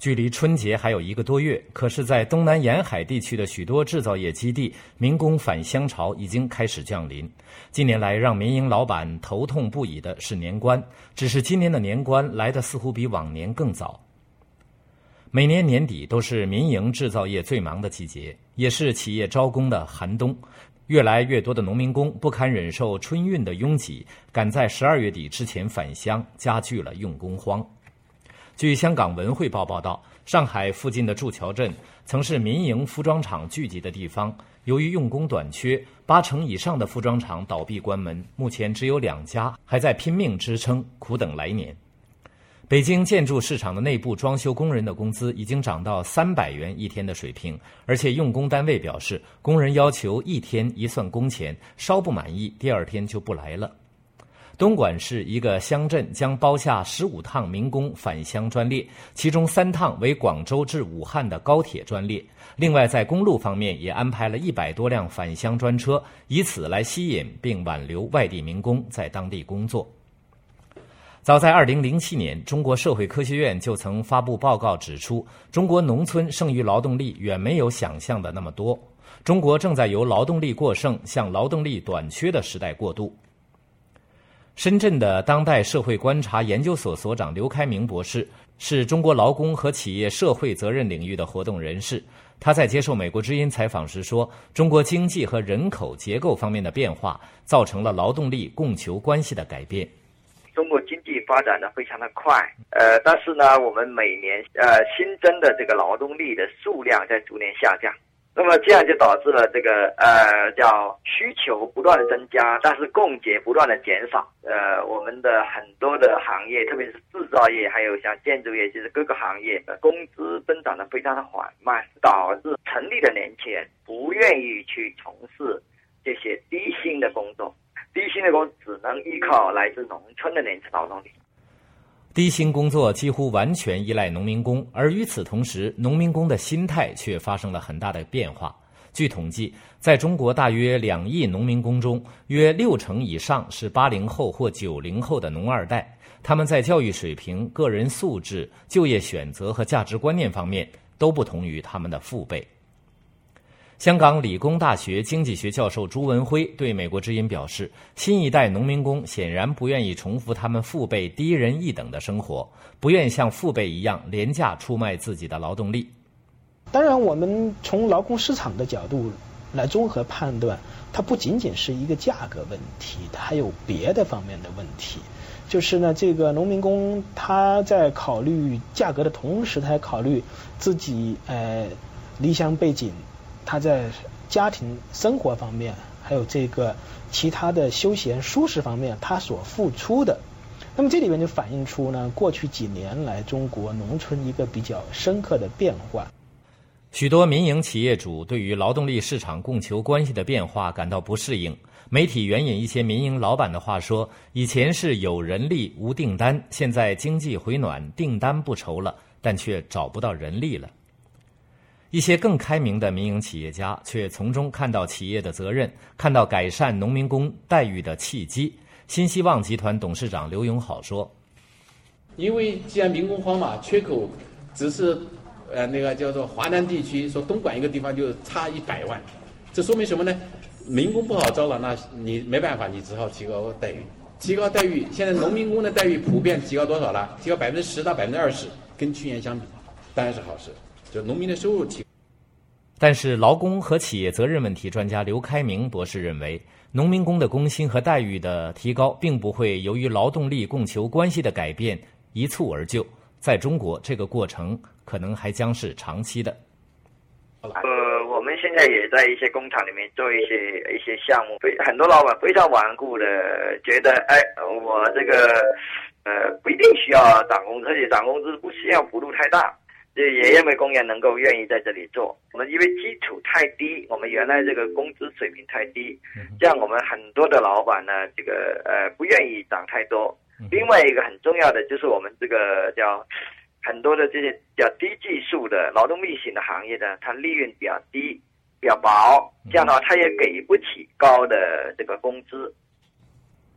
距离春节还有1个多月，可是在东南沿海地区的许多制造业基地，民工返乡潮已经开始降临。近年来让民营老板头痛不已的是年关，只是今年的年关来得似乎比往年更早。每年年底都是民营制造业最忙的季节，也是企业招工的寒冬。越来越多的农民工不堪忍受春运的拥挤，赶在12月底之前返乡，加剧了用工荒。据香港文汇报报道，上海附近的筑桥镇曾是民营服装厂聚集的地方，由于用工短缺，80%以上的服装厂倒闭关门，目前只有2家还在拼命支撑，苦等来年。北京建筑市场的内部装修工人的工资已经涨到300元一天的水平，而且用工单位表示，工人要求1天1算工钱，稍不满意，第2天就不来了。东莞市一个乡镇将包下15趟民工返乡专列，其中3趟为广州至武汉的高铁专列。另外在公路方面也安排了100多辆返乡专车，以此来吸引并挽留外地民工在当地工作。早在2007年，中国社会科学院就曾发布报告指出，中国农村剩余劳动力远没有想象的那么多，中国正在由劳动力过剩向劳动力短缺的时代过渡。深圳的当代社会观察研究所所长刘开明博士是中国劳工和企业社会责任领域的活动人士。他在接受美国之音采访时说，中国经济和人口结构方面的变化造成了劳动力供求关系的改变。 中国经济发展的非常的快，但是呢，我们每年新增的这个劳动力的数量在逐年下降。那么这样就导致了这个叫需求不断的增加，但是供给不断的减少。我们的很多的行业，特别是制造业，还有像建筑业，就是各个行业工资增长的非常的缓慢，导致城里的年轻人不愿意去从事这些低薪的工作。低薪的工作只能依靠来自农村的年轻劳动力。 低薪工作几乎完全依赖农民工，而与此同时，农民工的心态却发生了很大的变化。据统计，在中国大约2亿农民工中，约60%以上是80后或90后的农二代，他们在教育水平、个人素质、就业选择和价值观念方面都不同于他们的父辈。香港理工大学经济学教授朱文辉对美国之音表示，新一代农民工显然不愿意重复他们父辈低人一等的生活，不愿像父辈一样廉价出卖自己的劳动力。 当然，我们从劳工市场的角度来综合判断，它不仅仅是一个价格问题，它还有别的方面的问题。就是呢，这个农民工他在考虑价格的同时，他还考虑自己离乡背景，他在家庭生活方面，还有这个其他的休闲舒适方面，他所付出的。那么这里面就反映出呢，过去几年来中国农村一个比较深刻的变化。 许多民营企业主对于劳动力市场供求关系的变化感到不适应。媒体援引一些民营老板的话说，以前是有人力无订单，现在经济回暖，订单不愁了，但却找不到人力了。一些更开明的民营企业家却从中看到企业的责任，看到改善农民工待遇的契机。新希望集团董事长刘永好说， 因为既然民工荒嘛，缺口只是那个叫做华南地区，说东莞一个地方就差100万，这说明什么呢？民工不好招了，那你没办法，你只好提高待遇。提高待遇，现在农民工的待遇普遍提高多少了？提高10%到20%，跟去年相比，当然是好事。就农民的收入提高。 但是劳工和企业责任问题专家刘开明博士认为，农民工的工薪和待遇的提高并不会由于劳动力供求关系的改变一蹴而就，在中国这个过程可能还将是长期的。 我们现在也在一些工厂里面做一些项目，很多老板非常顽固的觉得，我这个不一定需要涨工资，而且涨工资不需要幅度太大。也认为工人能够愿意在这里做，我们因为基础太低，我们原来这个工资水平太低，这样我们很多的老板呢，这个不愿意涨太多。另外一个很重要的就是我们这个叫很多的这些叫低技术的劳动力型的行业呢，它利润比较低，比较薄，这样的话它也给不起高的这个工资。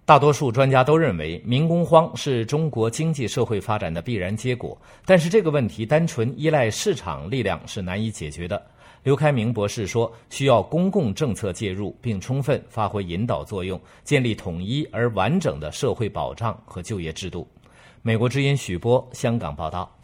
大多数专家都认为，民工荒是中国经济社会发展的必然结果，但是这个问题单纯依赖市场力量是难以解决的。刘开明博士说，需要公共政策介入，并充分发挥引导作用，建立统一而完整的社会保障和就业制度。美国之音许波，香港报道。